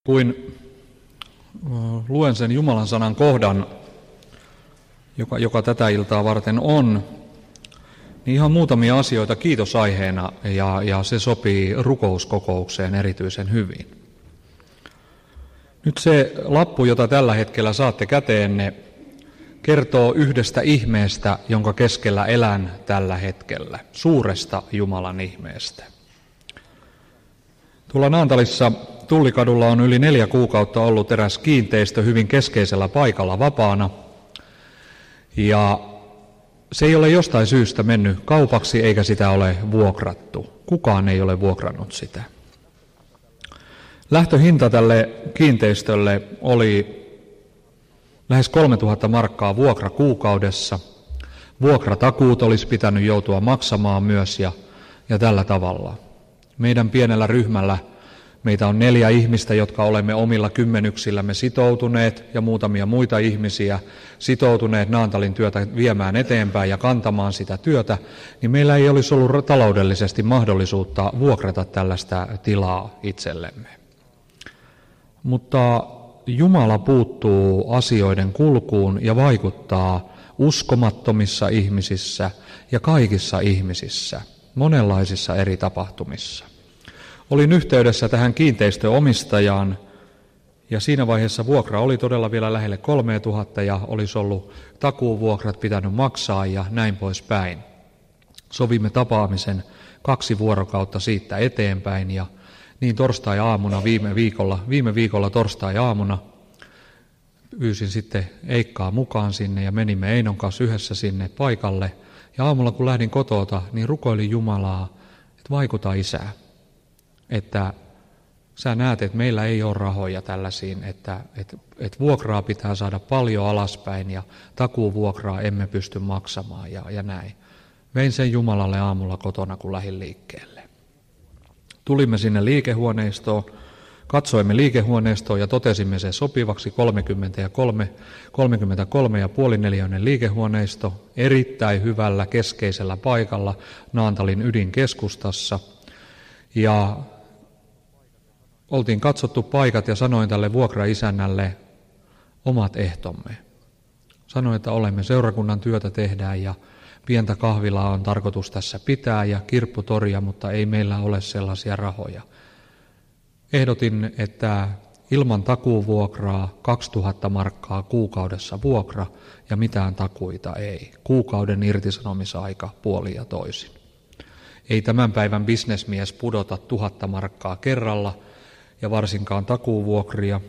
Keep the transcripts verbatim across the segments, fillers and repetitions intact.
Kuin luen sen Jumalan sanan kohdan, joka, joka tätä iltaa varten on, niin ihan muutamia asioita kiitosaiheena, ja, ja se sopii rukouskokoukseen erityisen hyvin. Nyt se lappu, jota tällä hetkellä saatte käteenne, kertoo yhdestä ihmeestä, jonka keskellä elän tällä hetkellä, suuresta Jumalan ihmeestä. Tuolla Naantalissa Tullikadulla on yli neljä kuukautta ollut eräs kiinteistö hyvin keskeisellä paikalla vapaana, ja se ei ole jostain syystä mennyt kaupaksi eikä sitä ole vuokrattu. Kukaan ei ole vuokrannut sitä. Lähtöhinta tälle kiinteistölle oli lähes kolmetuhatta markkaa vuokra kuukaudessa. Vuokratakuut olisi pitänyt joutua maksamaan myös ja, ja tällä tavalla. Meidän pienellä ryhmällä meitä on neljä ihmistä, jotka olemme omilla kymmenyksillämme sitoutuneet ja muutamia muita ihmisiä sitoutuneet Naantalin työtä viemään eteenpäin ja kantamaan sitä työtä, niin meillä ei olisi ollut taloudellisesti mahdollisuutta vuokrata tällaista tilaa itsellemme. Mutta Jumala puuttuu asioiden kulkuun ja vaikuttaa uskomattomissa ihmisissä ja kaikissa ihmisissä, monenlaisissa eri tapahtumissa. Olin yhteydessä tähän kiinteistöomistajaan, ja siinä vaiheessa vuokra oli todella vielä lähelle kolme tuhatta ja olisi ollut takuuvuokrat pitänyt maksaa ja näin poispäin. Sovimme tapaamisen kaksi vuorokautta siitä eteenpäin, ja niin torstai-aamuna viime viikolla, viime viikolla torstai-aamuna pyysin sitten Eikkaa mukaan sinne ja menimme Einon kanssa yhdessä sinne paikalle. Ja aamulla kun lähdin kotoota, niin rukoilin Jumalaa, että vaikuta Isää. Että sä näet, että meillä ei ole rahoja tällaisiin, että, että, että vuokraa pitää saada paljon alaspäin ja takuuvuokraa emme pysty maksamaan ja, ja näin. Vein sen Jumalalle aamulla kotona, kun lähdin liikkeelle. Tulimme sinne liikehuoneistoon, katsoimme liikehuoneistoon ja totesimme sen sopivaksi kolmekymmentäkolme pilkku viisi neliöinen liikehuoneisto erittäin hyvällä keskeisellä paikalla Naantalin ydinkeskustassa. Ja oltiin katsottu paikat ja sanoin tälle vuokraisännälle omat ehtomme. Sanoin, että olemme seurakunnan työtä tehdään ja pientä kahvilaa on tarkoitus tässä pitää ja kirpputoria, mutta ei meillä ole sellaisia rahoja. Ehdotin, että ilman takuuvuokraa kaksituhatta markkaa kuukaudessa vuokra ja mitään takuita ei. Kuukauden irtisanomisaika puoli ja toisin. Ei tämän päivän bisnesmies pudota tuhatta markkaa kerralla ja varsinkaan takuuvuokria,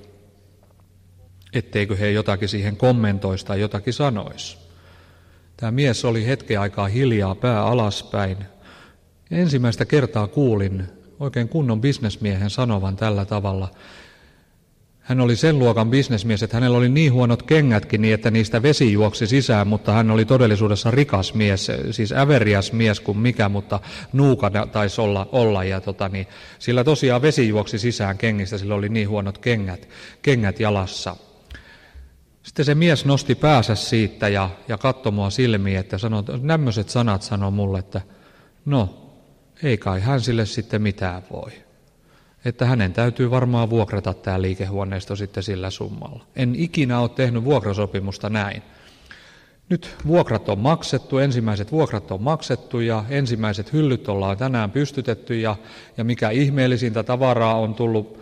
etteikö he jotakin siihen kommentoisi tai jotakin sanoisi. Tämä mies oli hetken aikaa hiljaa, pää alaspäin. Ensimmäistä kertaa kuulin oikein kunnon bisnesmiehen sanovan tällä tavalla. Hän oli sen luokan bisnesmies, että hänellä oli niin huonot kengätkin niin, että niistä vesi juoksi sisään, mutta hän oli todellisuudessa rikas mies, siis äveriäs mies kuin mikä, mutta nuuka taisi olla, olla ja tota, niin, sillä tosiaan vesi juoksi sisään kengistä, sillä oli niin huonot kengät, kengät jalassa. Sitten se mies nosti päänsä siitä ja, ja katsoi mua silmiin, että sanoi, nämmoiset sanat sanoi mulle, että no, ei kai hän sille sitten mitään voi. Että hänen täytyy varmaan vuokrata tämä liikehuoneisto sitten sillä summalla. En ikinä ole tehnyt vuokrasopimusta näin. Nyt vuokrat on maksettu, ensimmäiset vuokrat on maksettu ja ensimmäiset hyllyt ollaan tänään pystytetty ja, ja mikä ihmeellisintä tavaraa on tullut,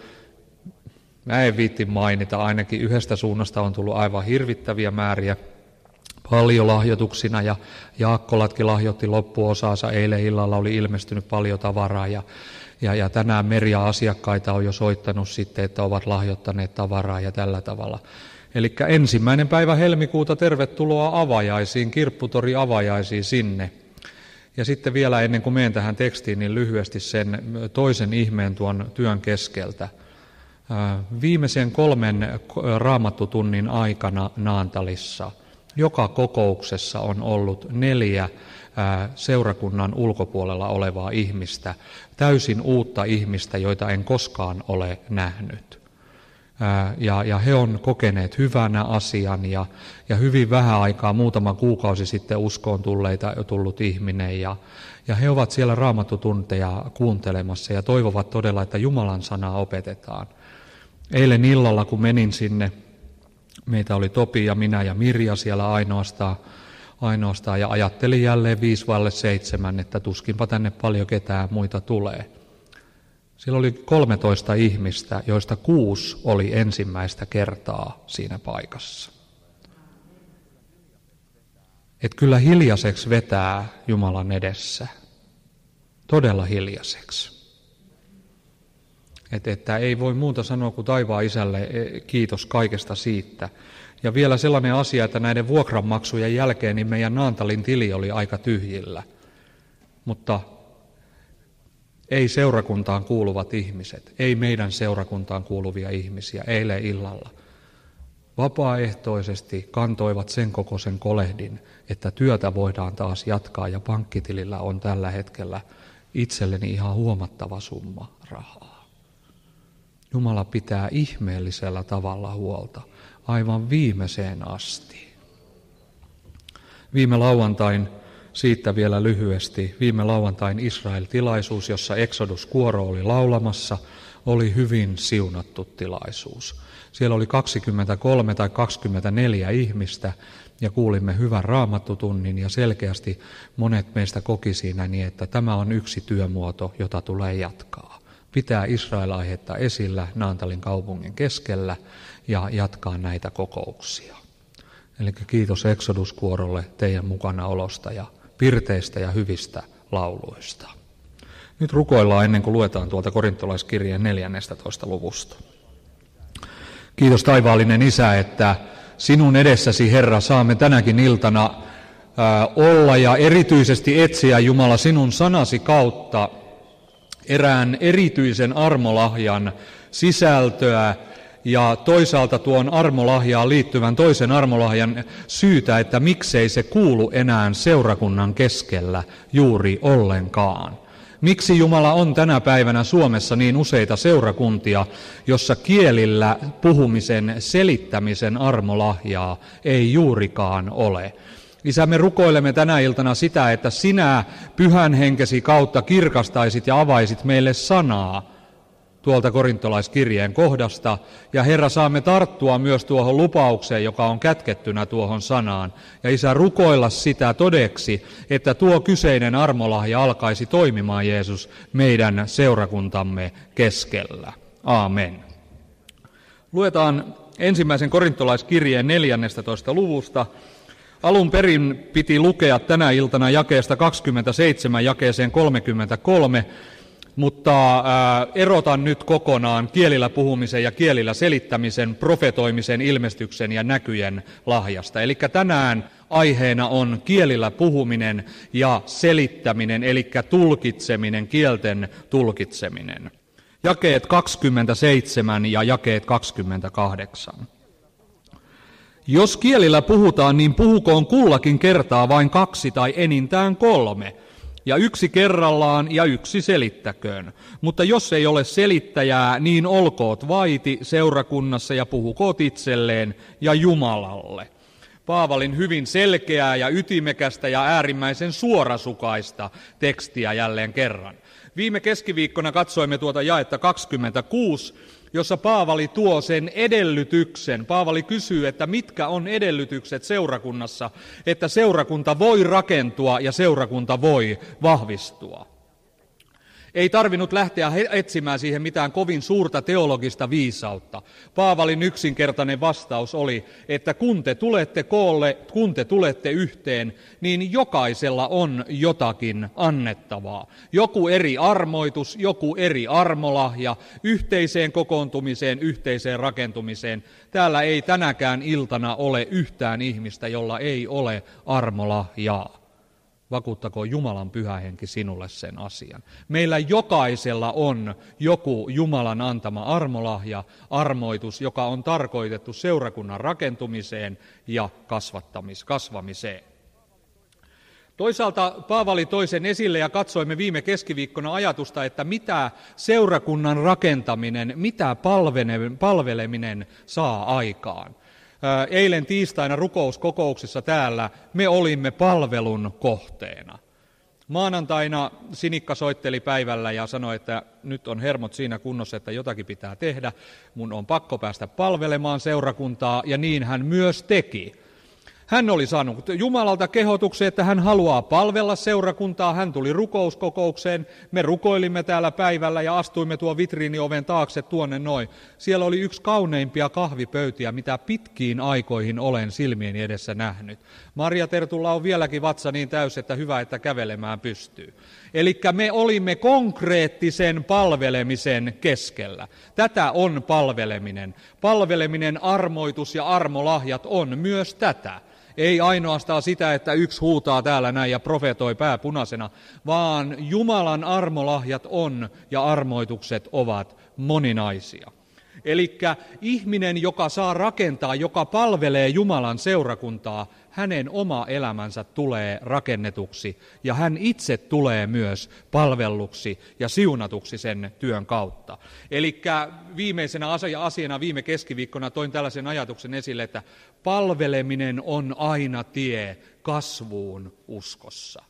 mä en viitti mainita, ainakin yhdestä suunnasta on tullut aivan hirvittäviä määriä, paljon lahjoituksina ja Jaakkolatkin lahjoitti loppuosaansa, eilen illalla oli ilmestynyt paljon tavaraa ja Ja, ja tänään meria asiakkaita on jo soittanut sitten, että ovat lahjoittaneet tavaraa ja tällä tavalla. Eli ensimmäinen päivä helmikuuta tervetuloa avajaisiin, kirpputori avajaisiin sinne. Ja sitten vielä ennen kuin menen tähän tekstiin, niin lyhyesti sen toisen ihmeen tuon työn keskeltä. Viimeisen kolmen raamattutunnin aikana Naantalissa joka kokouksessa on ollut neljä seurakunnan ulkopuolella olevaa ihmistä, täysin uutta ihmistä, joita en koskaan ole nähnyt. Ja, ja he on kokeneet hyvänä asian ja, ja hyvin vähän aikaa, muutama kuukausi sitten uskoon tulleita, tullut ihminen ja, ja he ovat siellä raamattutunteja kuuntelemassa ja toivovat todella, että Jumalan sanaa opetetaan. Eilen illalla, kun menin sinne, meitä oli Topi ja minä ja Mirja siellä ainoastaan, ainoastaan ja ajattelin jälleen viisi vaille seitsemän, että tuskinpa tänne paljon ketään muita tulee. Siellä oli kolmetoista ihmistä, joista kuusi oli ensimmäistä kertaa siinä paikassa. Että kyllä hiljaiseksi vetää Jumalan edessä. Todella hiljaiseksi. Että, että ei voi muuta sanoa kuin taivaan isälle kiitos kaikesta siitä. Ja vielä sellainen asia, että näiden vuokranmaksujen jälkeen niin meidän Naantalin tili oli aika tyhjillä. Mutta ei seurakuntaan kuuluvat ihmiset, ei meidän seurakuntaan kuuluvia ihmisiä eilen illalla vapaaehtoisesti kantoivat sen kokoisen kolehdin, että työtä voidaan taas jatkaa ja pankkitilillä on tällä hetkellä itselleni ihan huomattava summa rahaa. Jumala pitää ihmeellisellä tavalla huolta aivan viimeiseen asti. Viime lauantain, siitä vielä lyhyesti, viime lauantain Israel-tilaisuus, jossa Exodus-kuoro oli laulamassa, oli hyvin siunattu tilaisuus. Siellä oli kaksikymmentäkolme tai kaksikymmentäneljä ihmistä ja kuulimme hyvän raamattutunnin ja selkeästi monet meistä koki siinä niin, että tämä on yksi työmuoto, jota tulee jatkaa. Pitää Israel-aihetta esillä Naantalin kaupungin keskellä ja jatkaa näitä kokouksia. Eli kiitos Exodus-kuorolle teidän mukanaolosta ja pirteistä ja hyvistä lauluista. Nyt rukoillaan ennen kuin luetaan tuolta korintolaiskirjeen neljännestätoista luvusta. Kiitos taivaallinen Isä, että sinun edessäsi, Herra, saamme tänäkin iltana ää, olla ja erityisesti etsiä, Jumala, sinun sanasi kautta erään erityisen armolahjan sisältöä ja toisaalta tuon armolahjaan liittyvän toisen armolahjan syytä, että miksei se kuulu enää seurakunnan keskellä juuri ollenkaan. Miksi, Jumala, on tänä päivänä Suomessa niin useita seurakuntia, jossa kielillä puhumisen, selittämisen armolahjaa ei juurikaan ole? Isä, me rukoilemme tänä iltana sitä, että sinä pyhän henkesi kautta kirkastaisit ja avaisit meille sanaa tuolta korintolaiskirjeen kohdasta. Ja Herra, saamme tarttua myös tuohon lupaukseen, joka on kätkettynä tuohon sanaan. Ja Isä, rukoilla sitä todeksi, että tuo kyseinen armolahja alkaisi toimimaan, Jeesus, meidän seurakuntamme keskellä. Aamen. Luetaan ensimmäisen korintolaiskirjeen neljännestätoista luvusta. Alun perin piti lukea tänä iltana jakeesta kaksikymmentäseitsemän jakeeseen kolmekymmentäkolme, mutta ää, erotan nyt kokonaan kielillä puhumisen ja kielillä selittämisen, profetoimisen, ilmestyksen ja näkyjen lahjasta. Eli tänään aiheena on kielillä puhuminen ja selittäminen, eli tulkitseminen, kielten tulkitseminen. Jakeet kaksikymmentäseitsemän ja jakeet kaksikymmentäkahdeksan. Jos kielillä puhutaan, niin puhukoon kullakin kertaa vain kaksi tai enintään kolme, ja yksi kerrallaan ja yksi selittäköön. Mutta jos ei ole selittäjää, niin olkoot vaiti seurakunnassa ja puhukoot itselleen ja Jumalalle. Paavalin hyvin selkeää ja ytimekästä ja äärimmäisen suorasukaista tekstiä jälleen kerran. Viime keskiviikkona katsoimme tuota jaetta kaksikymmentäkuusi, jossa Paavali tuo sen edellytyksen. Paavali kysyy, että mitkä on edellytykset seurakunnassa, että seurakunta voi rakentua ja seurakunta voi vahvistua. Ei tarvinnut lähteä etsimään siihen mitään kovin suurta teologista viisautta. Paavalin yksinkertainen vastaus oli, että kun te tulette koolle, kun te tulette yhteen, niin jokaisella on jotakin annettavaa. Joku eri armoitus, joku eri armolahja, yhteiseen kokoontumiseen, yhteiseen rakentumiseen. Täällä ei tänäkään iltana ole yhtään ihmistä, jolla ei ole armolahjaa. Vakuuttakoon Jumalan pyhä henki sinulle sen asian. Meillä jokaisella on joku Jumalan antama armolahja, armoitus, joka on tarkoitettu seurakunnan rakentumiseen ja kasvamiseen. Toisaalta Paavali toi sen esille ja katsoimme viime keskiviikkona ajatusta, että mitä seurakunnan rakentaminen, mitä palveleminen saa aikaan. Eilen tiistaina rukouskokouksessa täällä me olimme palvelun kohteena. Maanantaina Sinikka soitteli päivällä ja sanoi, että nyt on hermot siinä kunnossa, että jotakin pitää tehdä. Mun on pakko päästä palvelemaan seurakuntaa, ja niin hän myös teki. Hän oli saanut Jumalalta kehotuksen, että hän haluaa palvella seurakuntaa. Hän tuli rukouskokoukseen. Me rukoilimme täällä päivällä ja astuimme tuon vitriinioven taakse tuonne noin. Siellä oli yksi kauneimpia kahvipöytiä, mitä pitkiin aikoihin olen silmieni edessä nähnyt. Maria Tertulla on vieläkin vatsa niin täysi, että hyvä, että kävelemään pystyy. Eli me olimme konkreettisen palvelemisen keskellä. Tätä on palveleminen. Palveleminen, armoitus ja armolahjat on myös tätä. Ei ainoastaan sitä, että yksi huutaa täällä näin ja profetoi pää punaisena, vaan Jumalan armolahjat on ja armoitukset ovat moninaisia. Eli ihminen, joka saa rakentaa, joka palvelee Jumalan seurakuntaa, hänen oma elämänsä tulee rakennetuksi ja hän itse tulee myös palvelluksi ja siunatuksi sen työn kautta. Eli viimeisenä asiana viime keskiviikkona toin tällaisen ajatuksen esille, että palveleminen on aina tie kasvuun uskossa.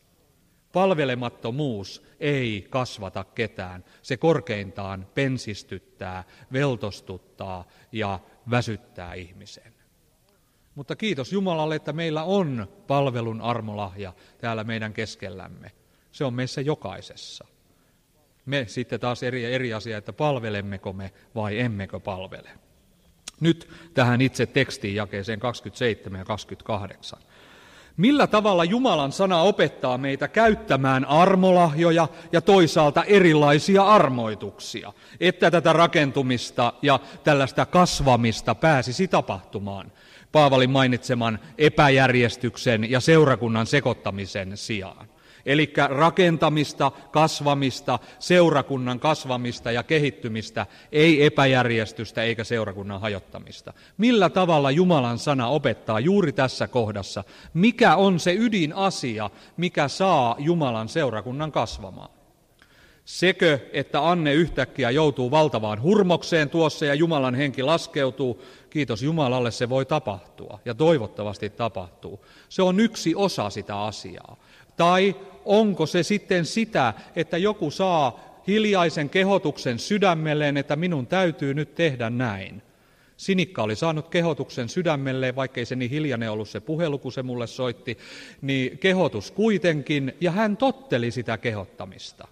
Palvelemattomuus ei kasvata ketään. Se korkeintaan pensistyttää, veltostuttaa ja väsyttää ihmisen. Mutta kiitos Jumalalle, että meillä on palvelun armolahja täällä meidän keskellämme. Se on meissä jokaisessa. Me sitten taas eri, eri asia, että palvelemmeko me vai emmekö palvele. Nyt tähän itse tekstiin jakeeseen kaksikymmentäseitsemän ja kaksikymmentäkahdeksan. Millä tavalla Jumalan sana opettaa meitä käyttämään armolahjoja ja toisaalta erilaisia armoituksia, että tätä rakentumista ja tällaista kasvamista pääsisi tapahtumaan Paavalin mainitseman epäjärjestyksen ja seurakunnan sekoittamisen sijaan. Eli rakentamista, kasvamista, seurakunnan kasvamista ja kehittymistä, ei epäjärjestystä eikä seurakunnan hajottamista. Millä tavalla Jumalan sana opettaa juuri tässä kohdassa, mikä on se ydinasia, mikä saa Jumalan seurakunnan kasvamaan? Sekö, että Anne yhtäkkiä joutuu valtavaan hurmokseen tuossa ja Jumalan henki laskeutuu? Kiitos Jumalalle, se voi tapahtua ja toivottavasti tapahtuu. Se on yksi osa sitä asiaa. Tai onko se sitten sitä, että joku saa hiljaisen kehotuksen sydämelleen, että minun täytyy nyt tehdä näin. Sinikka oli saanut kehotuksen sydämelleen, vaikkei se niin hiljainen ollut se puhelu, kun se mulle soitti, niin kehotus kuitenkin, ja hän totteli sitä kehottamista.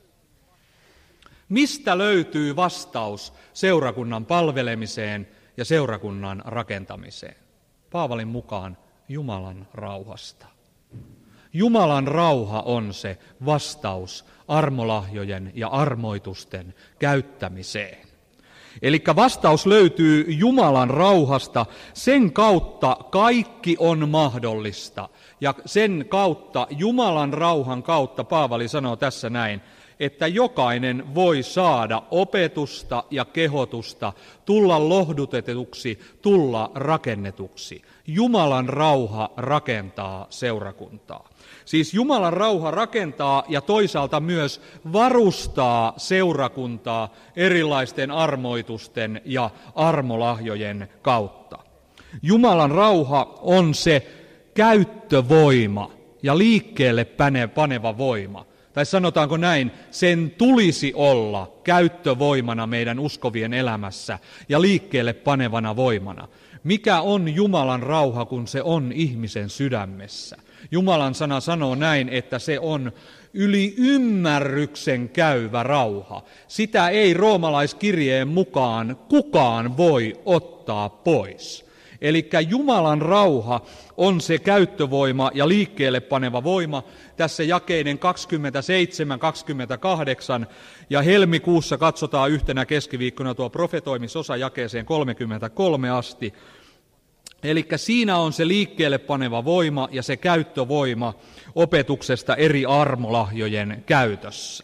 Mistä löytyy vastaus seurakunnan palvelemiseen ja seurakunnan rakentamiseen? Paavalin mukaan Jumalan rauhasta. Jumalan rauha on se vastaus armolahjojen ja armoitusten käyttämiseen. Eli vastaus löytyy Jumalan rauhasta, sen kautta kaikki on mahdollista. Ja sen kautta, Jumalan rauhan kautta, Paavali sanoo tässä näin, että jokainen voi saada opetusta ja kehotusta, tulla lohdutetuksi, tulla rakennetuksi. Jumalan rauha rakentaa seurakuntaa. Siis Jumalan rauha rakentaa ja toisaalta myös varustaa seurakuntaa erilaisten armoitusten ja armolahjojen kautta. Jumalan rauha on se käyttövoima ja liikkeelle paneva voima. Tai sanotaanko näin, sen tulisi olla käyttövoimana meidän uskovien elämässä ja liikkeelle panevana voimana. Mikä on Jumalan rauha, kun se on ihmisen sydämessä? Jumalan sana sanoo näin, että se on yli ymmärryksen käyvä rauha. Sitä ei roomalaiskirjeen mukaan kukaan voi ottaa pois. Eli Jumalan rauha on se käyttövoima ja liikkeelle paneva voima tässä jakeiden kaksikymmentäseitsemän kaksikymmentäkahdeksan ja helmikuussa katsotaan yhtenä keskiviikkona tuo profetoimisosa jakeeseen kolmekymmentäkolme asti. Eli siinä on se liikkeelle paneva voima ja se käyttövoima opetuksesta eri armolahjojen käytössä.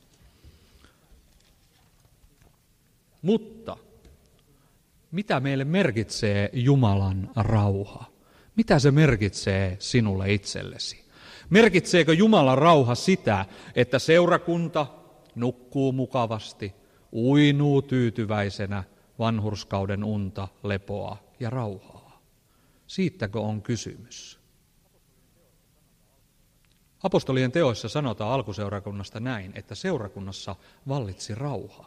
Mutta mitä meille merkitsee Jumalan rauha? Mitä se merkitsee sinulle itsellesi? Merkitseekö Jumalan rauha sitä, että seurakunta nukkuu mukavasti, uinuu tyytyväisenä vanhurskauden unta, lepoa ja rauhaa? Siitäkö on kysymys? Apostolien teoissa sanotaan alkuseurakunnasta näin, että seurakunnassa vallitsi rauha.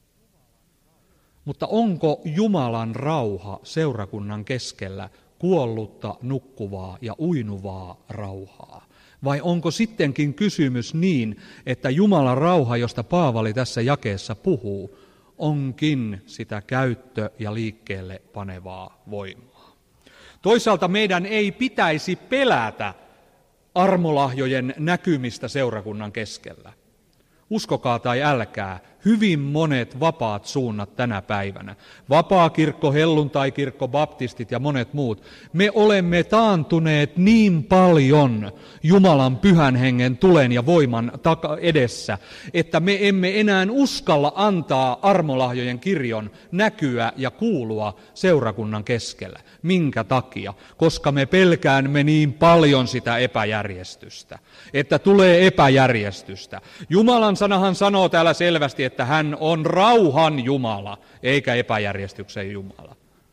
Mutta onko Jumalan rauha seurakunnan keskellä kuollutta, nukkuvaa ja uinuvaa rauhaa? Vai onko sittenkin kysymys niin, että Jumalan rauha, josta Paavali tässä jakeessa puhuu, onkin sitä käyttö- ja liikkeelle panevaa voimaa? Toisaalta meidän ei pitäisi pelätä armolahjojen näkymistä seurakunnan keskellä. Uskokaa tai älkää, hyvin monet vapaat suunnat tänä päivänä, vapaakirkko, helluntaikirkko, baptistit ja monet muut, me olemme taantuneet niin paljon Jumalan pyhän hengen tulen ja voiman edessä, että me emme enää uskalla antaa armolahjojen kirjon näkyä ja kuulua seurakunnan keskellä. Minkä takia? Koska me pelkäämme niin paljon sitä epäjärjestystä, että tulee epäjärjestystä. Jumalan sanahan sanoo täällä selvästi, että hän on rauhan Jumala, eikä epäjärjestyksen Jumala.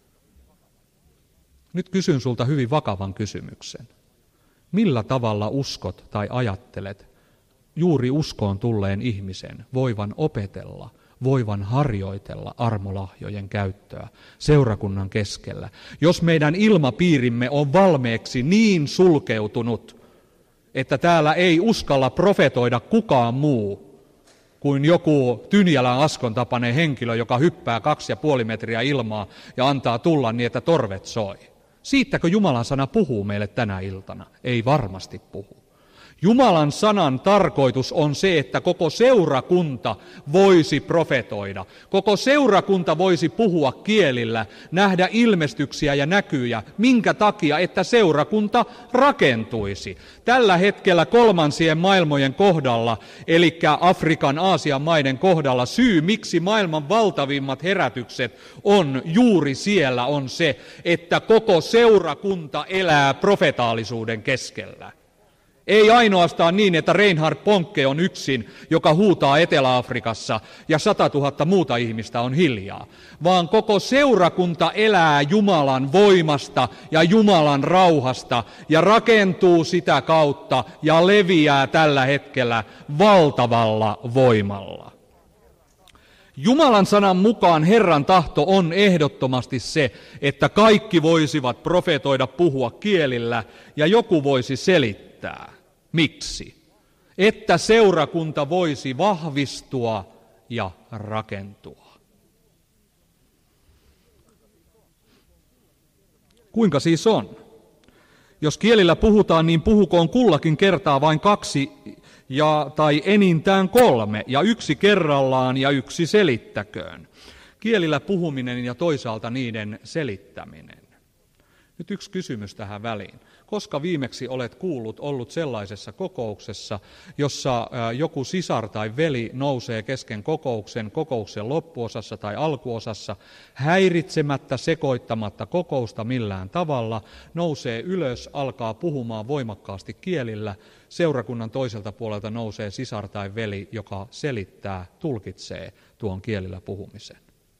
Nyt kysyn sulta hyvin vakavan kysymyksen. Millä tavalla uskot tai ajattelet juuri uskoon tulleen ihmisen voivan opetella, voivan harjoitella armolahjojen käyttöä seurakunnan keskellä, jos meidän ilmapiirimme on valmiiksi niin sulkeutunut, että täällä ei uskalla profetoida kukaan muu kuin joku Tynjälän Askon tapainen henkilö, joka hyppää kaksi ja puoli metriä ilmaa ja antaa tulla niin, että torvet soi. Siitäkö Jumalan sana puhuu meille tänä iltana? Ei varmasti puhu. Jumalan sanan tarkoitus on se, että koko seurakunta voisi profetoida. Koko seurakunta voisi puhua kielillä, nähdä ilmestyksiä ja näkyjä. Minkä takia? Että seurakunta rakentuisi. Tällä hetkellä kolmansien maailmojen kohdalla, eli Afrikan, Aasian maiden kohdalla, syy miksi maailman valtavimmat herätykset on juuri siellä on se, että koko seurakunta elää profetaalisuuden keskellä. Ei ainoastaan niin, että Reinhard Bonke on yksin, joka huutaa Etelä-Afrikassa ja satatuhatta muuta ihmistä on hiljaa, vaan koko seurakunta elää Jumalan voimasta ja Jumalan rauhasta ja rakentuu sitä kautta ja leviää tällä hetkellä valtavalla voimalla. Jumalan sanan mukaan Herran tahto on ehdottomasti se, että kaikki voisivat profetoida, puhua kielillä ja joku voisi selittää. Miksi? Että seurakunta voisi vahvistua ja rakentua. Kuinka siis on? Jos kielillä puhutaan, niin puhukoon kullakin kertaa vain kaksi ja, tai enintään kolme, ja yksi kerrallaan ja yksi selittäköön. Kielillä puhuminen ja toisaalta niiden selittäminen. Nyt yksi kysymys tähän väliin. Koska viimeksi olet kuullut ollut sellaisessa kokouksessa, jossa joku sisar tai veli nousee kesken kokouksen, kokouksen loppuosassa tai alkuosassa, häiritsemättä, sekoittamatta kokousta millään tavalla, nousee ylös, alkaa puhumaan voimakkaasti kielillä, seurakunnan toiselta puolelta nousee sisar tai veli, joka selittää, tulkitsee tuon kielillä puhumisen.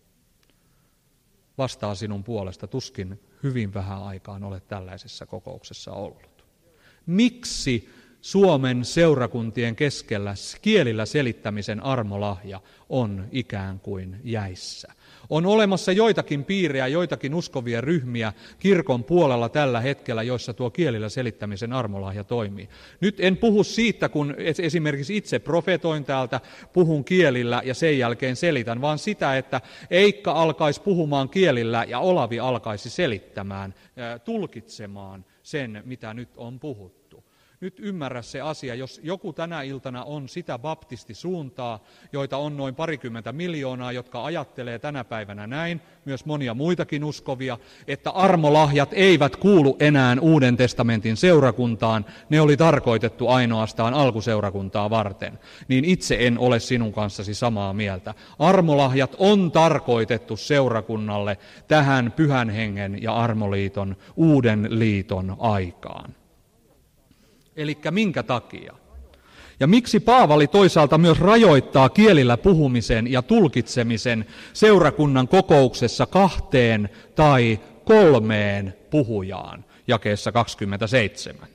Vastaa sinun puolesta, tuskin hyvin vähän aikaan olet tällaisessa kokouksessa ollut. Miksi Suomen seurakuntien keskellä kielillä selittämisen armolahja on ikään kuin jäissä? On olemassa joitakin piirejä, joitakin uskovia ryhmiä kirkon puolella tällä hetkellä, joissa tuo kielillä selittämisen armolahja toimii. Nyt en puhu siitä, kun esimerkiksi itse profetoin täältä, puhun kielillä ja sen jälkeen selitän, vaan sitä, että Eikka alkaisi puhumaan kielillä ja Olavi alkaisi selittämään, tulkitsemaan sen, mitä nyt on puhuttu. Nyt ymmärrä se asia, jos joku tänä iltana on sitä baptistisuuntaa, joita on noin parikymmentä miljoonaa, jotka ajattelee tänä päivänä näin, myös monia muitakin uskovia, että armolahjat eivät kuulu enää Uuden testamentin seurakuntaan, ne oli tarkoitettu ainoastaan alkuseurakuntaa varten, niin itse en ole sinun kanssasi samaa mieltä. Armolahjat on tarkoitettu seurakunnalle tähän pyhän hengen ja armoliiton, uuden liiton aikaan. Elikkä minkä takia? Ja miksi Paavali toisaalta myös rajoittaa kielillä puhumisen ja tulkitsemisen seurakunnan kokouksessa kahteen tai kolmeen puhujaan, jakeessa kaksikymmentäseitsemän?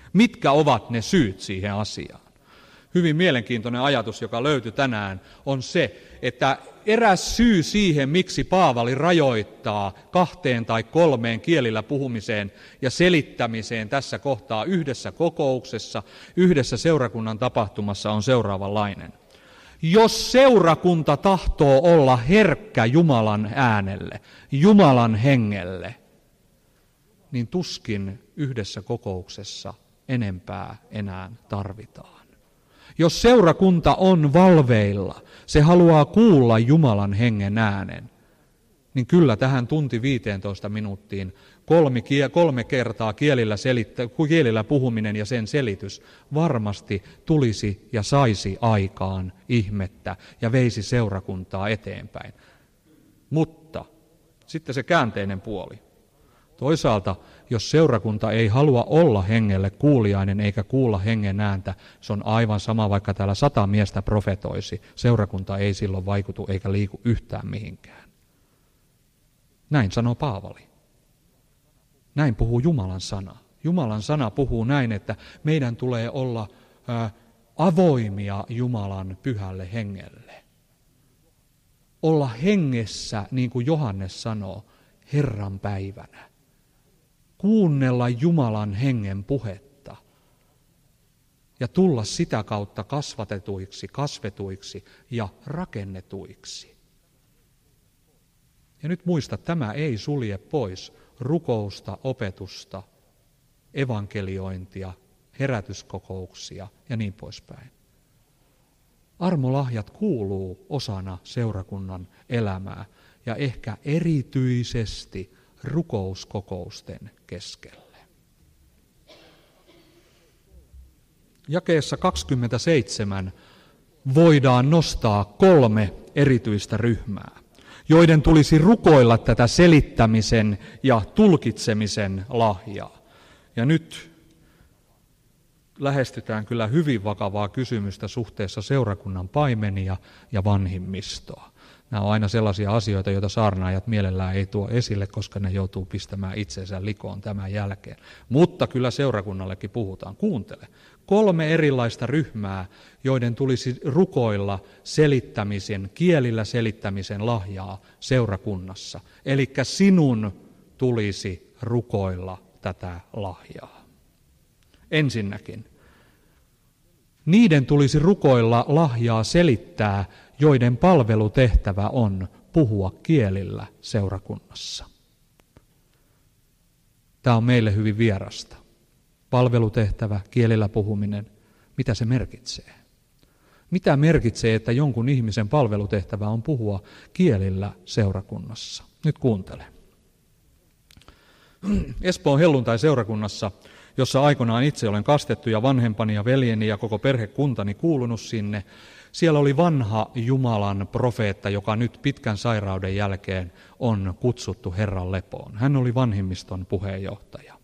Mitkä ovat ne syyt siihen asiaan? Hyvin mielenkiintoinen ajatus, joka löytyi tänään, on se, että eräs syy siihen, miksi Paavali rajoittaa kahteen tai kolmeen kielillä puhumiseen ja selittämiseen tässä kohtaa yhdessä kokouksessa, yhdessä seurakunnan tapahtumassa on seuraavanlainen. Jos seurakunta tahtoo olla herkkä Jumalan äänelle, Jumalan hengelle, niin tuskin yhdessä kokouksessa enempää enää tarvitaan. Jos seurakunta on valveilla, se haluaa kuulla Jumalan hengen äänen, niin kyllä tähän tunti viiteentoista minuuttiin kolme, kolme kertaa kielillä, selittä, kielillä puhuminen ja sen selitys varmasti tulisi ja saisi aikaan ihmettä ja veisi seurakuntaa eteenpäin. Mutta sitten se käänteinen puoli. Toisaalta, jos seurakunta ei halua olla hengelle kuuliainen eikä kuulla hengen ääntä, se on aivan sama, vaikka täällä sata miestä profetoisi. Seurakunta ei silloin vaikutu eikä liiku yhtään mihinkään. Näin sanoo Paavali. Näin puhuu Jumalan sana. Jumalan sana puhuu näin, että meidän tulee olla ää, avoimia Jumalan pyhälle hengelle. Olla hengessä, niin kuin Johannes sanoo, Herran päivänä. Kuunnella Jumalan hengen puhetta ja tulla sitä kautta kasvatetuiksi, kasvetuiksi ja rakennetuiksi. Ja nyt muista, tämä ei sulje pois rukousta, opetusta, evankeliointia, herätyskokouksia ja niin poispäin. Armolahjat kuuluu osana seurakunnan elämää ja ehkä erityisesti rukouskokousten keskelle. Jakeessa kaksikymmentäseitsemän voidaan nostaa kolme erityistä ryhmää, joiden tulisi rukoilla tätä selittämisen ja tulkitsemisen lahjaa. Ja nyt lähestytään kyllä hyvin vakavaa kysymystä suhteessa seurakunnan paimenia ja vanhimmistoa. Nämä on aina sellaisia asioita, joita saarnaajat mielellään ei tuo esille, koska ne joutuu pistämään itsensä likoon tämän jälkeen. Mutta kyllä seurakunnallekin puhutaan. Kuuntele. Kolme erilaista ryhmää, joiden tulisi rukoilla selittämisen, kielillä selittämisen lahjaa seurakunnassa. Eli sinun tulisi rukoilla tätä lahjaa. Ensinnäkin, niiden tulisi rukoilla lahjaa selittää, joiden palvelutehtävä on puhua kielillä seurakunnassa. Tämä on meille hyvin vierasta. Palvelutehtävä, kielillä puhuminen, mitä se merkitsee? Mitä merkitsee, että jonkun ihmisen palvelutehtävä on puhua kielillä seurakunnassa? Nyt kuuntele. Espoon helluntai-seurakunnassa, jossa aikoinaan itse olen kastettu ja vanhempani ja veljeni ja koko perhekuntani kuulunut sinne, siellä oli vanha Jumalan profeetta, joka nyt pitkän sairauden jälkeen on kutsuttu Herran lepoon. Hän oli vanhimmiston puheenjohtaja.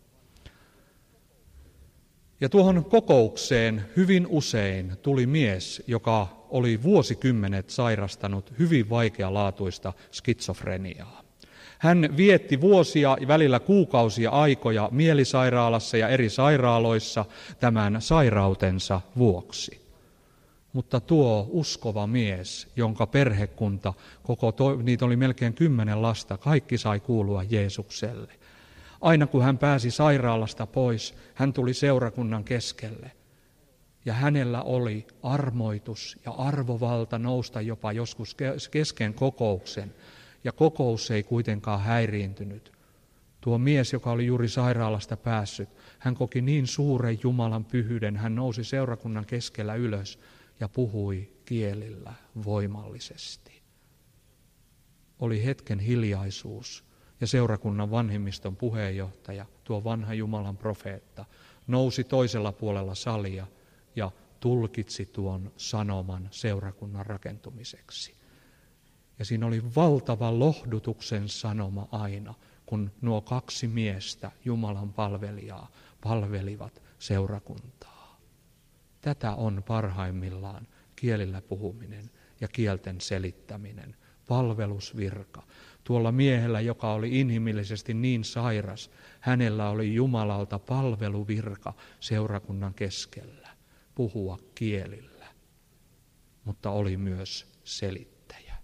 Ja tuohon kokoukseen hyvin usein tuli mies, joka oli vuosikymmenet sairastanut hyvin vaikealaatuista skitsofreniaa. Hän vietti vuosia, välillä kuukausia aikoja mielisairaalassa ja eri sairaaloissa tämän sairautensa vuoksi. Mutta tuo uskova mies, jonka perhekunta, koko to, niitä oli melkein kymmenen lasta, kaikki sai kuulua Jeesukselle. Aina kun hän pääsi sairaalasta pois, hän tuli seurakunnan keskelle. Ja hänellä oli armoitus ja arvovalta nousta jopa joskus kesken kokouksen. Ja kokous ei kuitenkaan häiriintynyt. Tuo mies, joka oli juuri sairaalasta päässyt, hän koki niin suuren Jumalan pyhyyden, hän nousi seurakunnan keskellä ylös ja puhui kielillä voimallisesti. Oli hetken hiljaisuus ja seurakunnan vanhimmiston puheenjohtaja, tuo vanha Jumalan profeetta, nousi toisella puolella salia ja tulkitsi tuon sanoman seurakunnan rakentumiseksi. Ja siinä oli valtava lohdutuksen sanoma aina, kun nuo kaksi miestä, Jumalan palvelijaa, palvelivat seurakuntaa. Tätä on parhaimmillaan kielillä puhuminen ja kielten selittäminen, palvelusvirka. Tuolla miehellä, joka oli inhimillisesti niin sairas, hänellä oli Jumalalta palveluvirka seurakunnan keskellä, puhua kielillä, mutta oli myös selittäjä.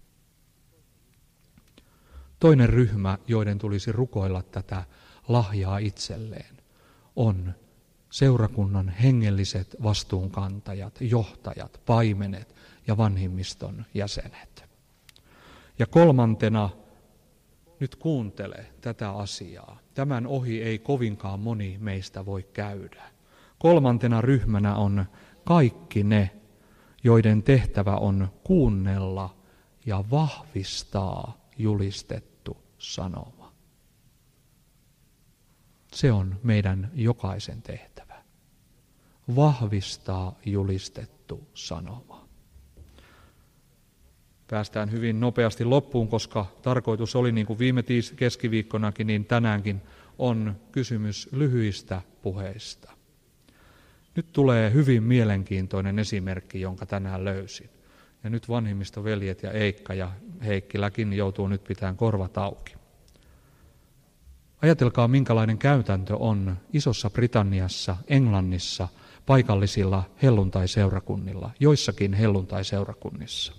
Toinen ryhmä, joiden tulisi rukoilla tätä lahjaa itselleen, on seurakunnan hengelliset vastuunkantajat, johtajat, paimenet ja vanhimmiston jäsenet. Ja kolmantena, nyt kuuntele tätä asiaa. Tämän ohi ei kovinkaan moni meistä voi käydä. Kolmantena ryhmänä on kaikki ne, joiden tehtävä on kuunnella ja vahvistaa julistettu sanoma. Se on meidän jokaisen tehtävä. Vahvistaa julistettu sanoma. Päästään hyvin nopeasti loppuun, koska tarkoitus oli, niin kuin viime keskiviikkonakin, niin tänäänkin on kysymys lyhyistä puheista. Nyt tulee hyvin mielenkiintoinen esimerkki, jonka tänään löysin. Ja nyt vanhimmistoveljet ja Eikka ja Heikkiläkin joutuu nyt pitämään korvat auki. Ajatelkaa, minkälainen käytäntö on Isossa Britanniassa, Englannissa, paikallisilla helluntaiseurakunnilla, joissakin helluntaiseurakunnissa.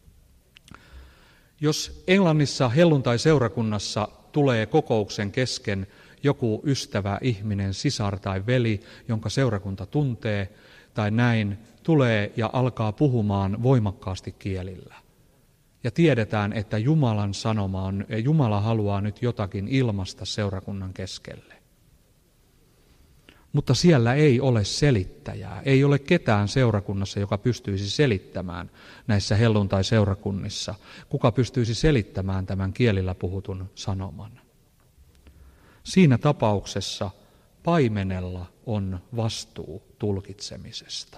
Jos Englannissa helluntaiseurakunnassa tulee kokouksen kesken joku ystävä, ihminen, sisar tai veli, jonka seurakunta tuntee, tai näin, tulee ja alkaa puhumaan voimakkaasti kielillä. Ja tiedetään, että Jumalan sanoma on, Jumala haluaa nyt jotakin ilmaista seurakunnan keskelle. Mutta siellä ei ole selittäjää, ei ole ketään seurakunnassa, joka pystyisi selittämään näissä helluntai-seurakunnissa, kuka pystyisi selittämään tämän kielillä puhutun sanoman. Siinä tapauksessa paimenella on vastuu tulkitsemisesta.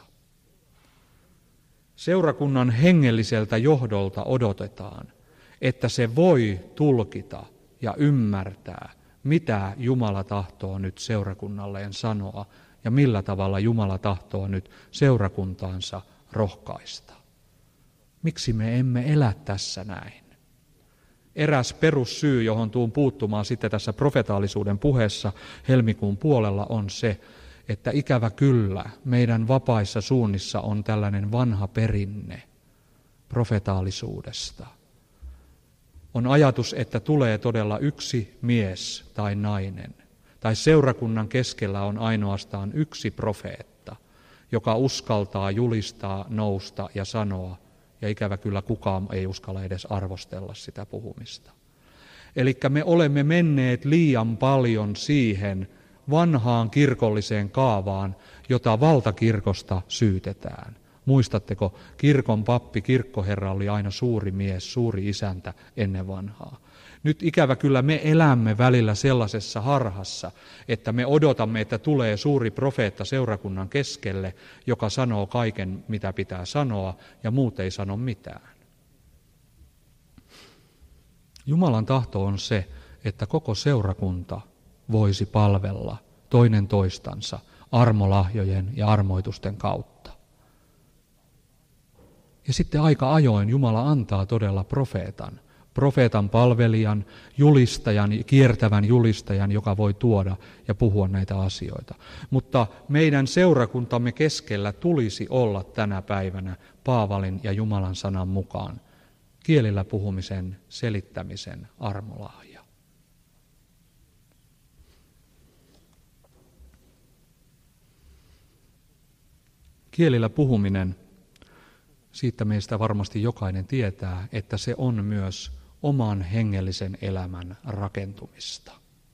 Seurakunnan hengelliseltä johdolta odotetaan, että se voi tulkita ja ymmärtää, mitä Jumala tahtoo nyt seurakunnalleen sanoa ja millä tavalla Jumala tahtoo nyt seurakuntaansa rohkaista. Miksi me emme elä tässä näin? Eräs perussyy, johon tuun puuttumaan sitten tässä profetaalisuuden puheessa helmikuun puolella, on se, että ikävä kyllä meidän vapaissa suunnissa on tällainen vanha perinne profetaalisuudesta. On ajatus, että tulee todella yksi mies tai nainen, tai seurakunnan keskellä on ainoastaan yksi profeetta, joka uskaltaa julistaa, nousta ja sanoa, ja ikävä kyllä kukaan ei uskalla edes arvostella sitä puhumista. Eli me olemme menneet liian paljon siihen vanhaan kirkolliseen kaavaan, jota valtakirkosta syytetään. Muistatteko, kirkon pappi, kirkkoherra oli aina suuri mies, suuri isäntä ennen vanhaa. Nyt ikävä kyllä me elämme välillä sellaisessa harhassa, että me odotamme, että tulee suuri profeetta seurakunnan keskelle, joka sanoo kaiken, mitä pitää sanoa, ja muut ei sano mitään. Jumalan tahto on se, että koko seurakunta voisi palvella toinen toistansa armolahjojen ja armoitusten kautta. Ja sitten aika ajoin Jumala antaa todella profeetan, profeetan palvelijan, julistajan, kiertävän julistajan, joka voi tuoda ja puhua näitä asioita. Mutta meidän seurakuntamme keskellä tulisi olla tänä päivänä Paavalin ja Jumalan sanan mukaan kielillä puhumisen, selittämisen armolahja. Kielillä puhuminen, siitä meistä varmasti jokainen tietää, että se on myös oman hengellisen elämän rakentumista.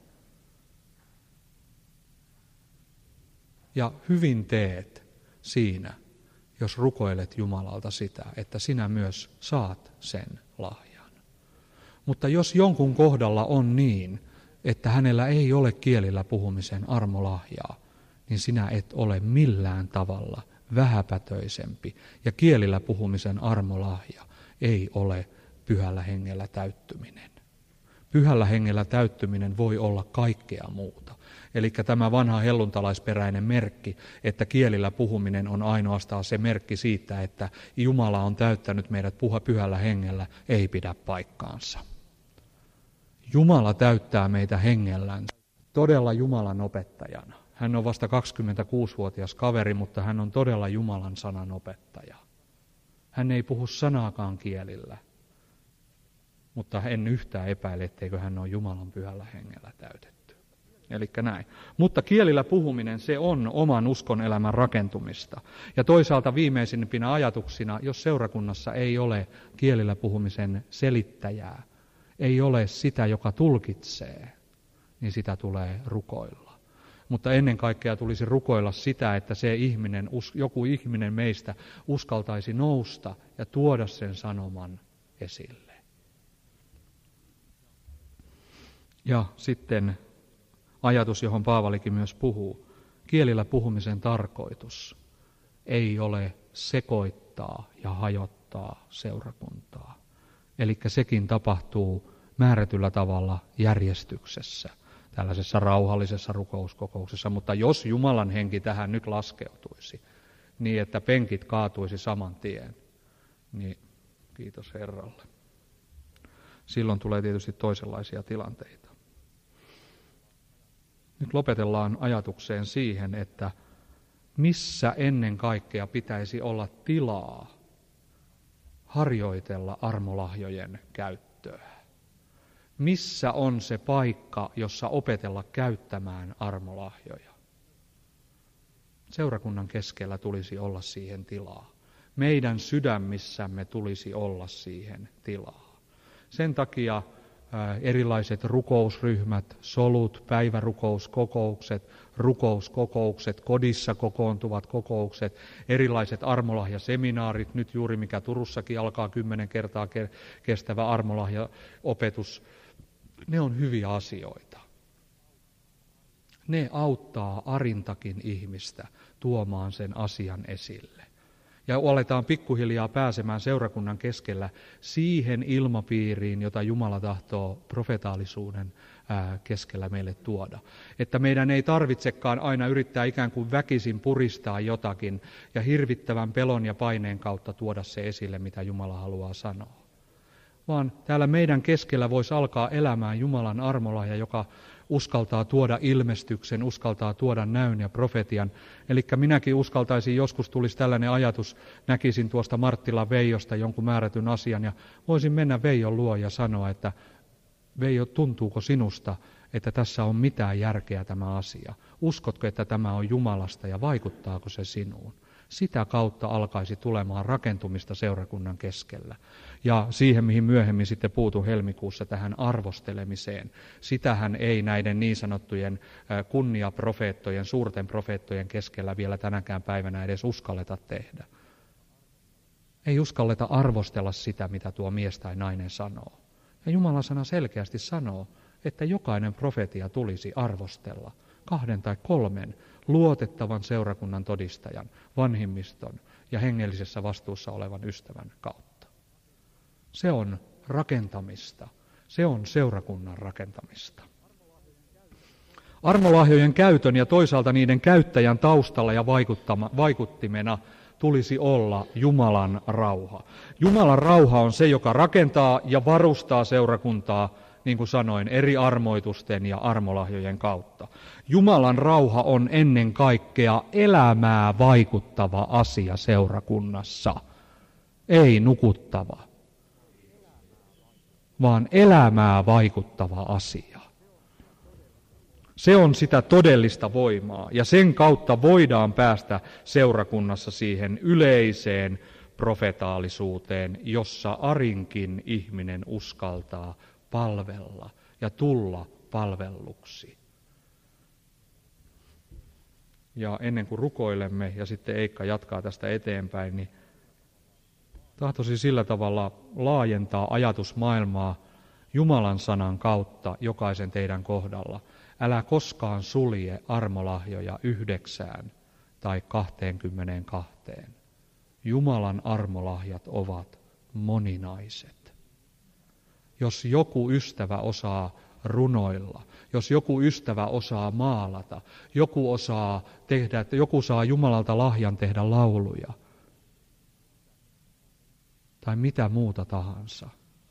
Ja hyvin teet siinä, jos rukoilet Jumalalta sitä, että sinä myös saat sen lahjan. Mutta jos jonkun kohdalla on niin, että hänellä ei ole kielillä puhumisen armolahjaa, niin sinä et ole millään tavalla vähäpätöisempi, ja kielillä puhumisen armolahja ei ole pyhällä hengellä täyttyminen. Pyhällä hengellä täyttyminen voi olla kaikkea muuta. Eli tämä vanha helluntalaisperäinen merkki, että kielillä puhuminen on ainoastaan se merkki siitä, että Jumala on täyttänyt meidät pyhällä hengellä, ei pidä paikkaansa. Jumala täyttää meitä hengellään. Todella Jumalan opettajana. Hän on vasta kaksikymmentäkuusivuotias kaveri, mutta hän on todella Jumalan sanan opettaja. Hän ei puhu sanaakaan kielillä, mutta en yhtään epäile, etteikö hän ole Jumalan pyhällä hengellä täytetty. Elikkä näin. Mutta kielillä puhuminen, se on oman uskon elämän rakentumista. Ja toisaalta viimeisimpinä ajatuksina, jos seurakunnassa ei ole kielillä puhumisen selittäjää, ei ole sitä, joka tulkitsee, niin sitä tulee rukoilla. Mutta ennen kaikkea tulisi rukoilla sitä, että se ihminen, joku ihminen meistä uskaltaisi nousta ja tuoda sen sanoman esille. Ja sitten ajatus, johon Paavalikin myös puhuu. Kielillä puhumisen tarkoitus ei ole sekoittaa ja hajottaa seurakuntaa. Eli sekin tapahtuu määrätyllä tavalla järjestyksessä, tällaisessa rauhallisessa rukouskokouksessa. Mutta jos Jumalan henki tähän nyt laskeutuisi, niin että penkit kaatuisi saman tien, niin kiitos Herralle. Silloin tulee tietysti toisenlaisia tilanteita. Nyt lopetellaan ajatukseen siihen, että missä ennen kaikkea pitäisi olla tilaa harjoitella armolahjojen käyttöä. Missä on se paikka, jossa opetella käyttämään armolahjoja? Seurakunnan keskellä tulisi olla siihen tilaa. Meidän sydämissämme tulisi olla siihen tilaa. Sen takia erilaiset rukousryhmät, solut, päivärukouskokoukset, rukouskokoukset, kodissa kokoontuvat kokoukset, erilaiset armolahjaseminaarit, nyt juuri mikä Turussakin alkaa kymmenen kertaa kestävä armolahjaopetus, ne on hyviä asioita. Ne auttaa arintakin ihmistä tuomaan sen asian esille. Ja aletaan pikkuhiljaa pääsemään seurakunnan keskellä siihen ilmapiiriin, jota Jumala tahtoo profetaalisuuden keskellä meille tuoda. Että meidän ei tarvitsekaan aina yrittää ikään kuin väkisin puristaa jotakin ja hirvittävän pelon ja paineen kautta tuoda se esille, mitä Jumala haluaa sanoa. Vaan täällä meidän keskellä voisi alkaa elämään Jumalan armolahja, joka uskaltaa tuoda ilmestyksen, uskaltaa tuoda näyn ja profetian. Eli minäkin uskaltaisin, joskus tulisi tällainen ajatus, näkisin tuosta Marttilan Veijosta jonkun määrätyn asian ja voisin mennä Veijon luo ja sanoa, että Veijo, tuntuuko sinusta, että tässä on mitään järkeä tämä asia? Uskotko, että tämä on Jumalasta ja vaikuttaako se sinuun? Sitä kautta alkaisi tulemaan rakentumista seurakunnan keskellä. Ja siihen, mihin myöhemmin sitten puutun helmikuussa, tähän arvostelemiseen. Sitähän ei näiden niin sanottujen kunniaprofeettojen, suurten profeettojen keskellä vielä tänäkään päivänä edes uskalleta tehdä. Ei uskalleta arvostella sitä, mitä tuo mies tai nainen sanoo. Ja Jumalan sana selkeästi sanoo, että jokainen profetia tulisi arvostella kahden tai kolmen luotettavan seurakunnan todistajan, vanhimmiston ja hengellisessä vastuussa olevan ystävän kautta. Se on rakentamista. Se on seurakunnan rakentamista. Armolahjojen käytön ja toisaalta niiden käyttäjän taustalla ja vaikuttimena tulisi olla Jumalan rauha. Jumalan rauha on se, joka rakentaa ja varustaa seurakuntaa, niin kuin sanoin, eri armoitusten ja armolahjojen kautta. Jumalan rauha on ennen kaikkea elämää vaikuttava asia seurakunnassa. Ei nukuttava, vaan elämää vaikuttava asia. Se on sitä todellista voimaa ja sen kautta voidaan päästä seurakunnassa siihen yleiseen profetaalisuuteen, jossa arinkin ihminen uskaltaa palvella ja tulla palvelluksi. Ja ennen kuin rukoilemme ja sitten Eikka jatkaa tästä eteenpäin, niin tahtoisin sillä tavalla laajentaa ajatusmaailmaa Jumalan sanan kautta jokaisen teidän kohdalla. Älä koskaan sulje armolahjoja yhdeksään tai kahteenkymmeneen kahteen. Jumalan armolahjat ovat moninaiset. Jos joku ystävä osaa runoilla, jos joku ystävä osaa maalata, joku osaa tehdä, joku saa Jumalalta lahjan tehdä lauluja tai mitä muuta tahansa,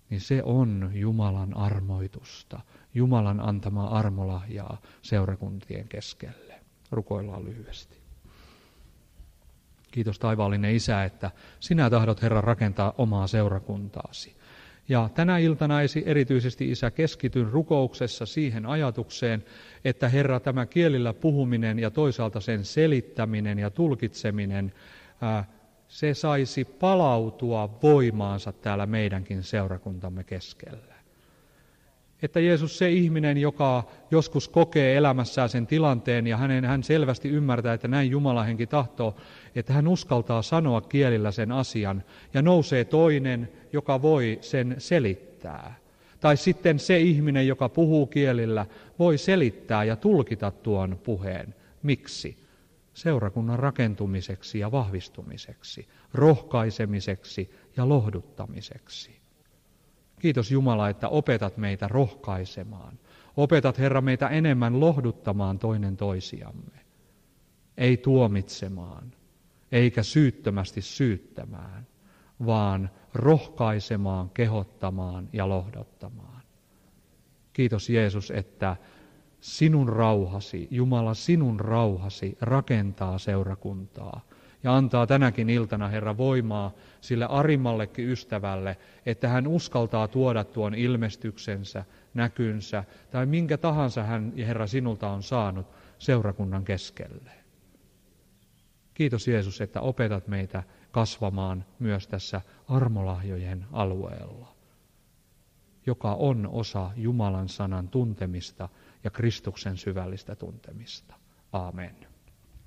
niin se on Jumalan armoitusta, Jumalan antamaa armolahjaa seurakuntien keskelle. Rukoillaan lyhyesti. Kiitos taivaallinen Isä, että sinä tahdot, Herra, rakentaa omaa seurakuntaasi. Ja tänä iltana erityisesti, Isä, keskityn rukouksessa siihen ajatukseen, että Herra, tämä kielillä puhuminen ja toisaalta sen selittäminen ja tulkitseminen, ää, se saisi palautua voimaansa täällä meidänkin seurakuntamme keskellä. Että Jeesus, se ihminen, joka joskus kokee elämässään sen tilanteen ja hänen, hän selvästi ymmärtää, että näin Jumalan henki tahtoo, että hän uskaltaa sanoa kielillä sen asian ja nousee toinen, joka voi sen selittää. Tai sitten se ihminen, joka puhuu kielillä, voi selittää ja tulkita tuon puheen. Miksi? Seurakunnan rakentumiseksi ja vahvistumiseksi, rohkaisemiseksi ja lohduttamiseksi. Kiitos Jumala, että opetat meitä rohkaisemaan. Opetat, Herra, meitä enemmän lohduttamaan toinen toisiamme. Ei tuomitsemaan, eikä syyttömästi syyttämään, vaan rohkaisemaan, kehottamaan ja lohduttamaan. Kiitos Jeesus, että sinun rauhasi, Jumala, sinun rauhasi rakentaa seurakuntaa. Ja antaa tänäkin iltana, Herra, voimaa sille arimmallekin ystävälle, että hän uskaltaa tuoda tuon ilmestyksensä, näkynsä, tai minkä tahansa hän, Herra, sinulta on saanut seurakunnan keskelle. Kiitos Jeesus, että opetat meitä kasvamaan myös tässä armolahjojen alueella, joka on osa Jumalan sanan tuntemista ja Kristuksen syvällistä tuntemista. Aamen.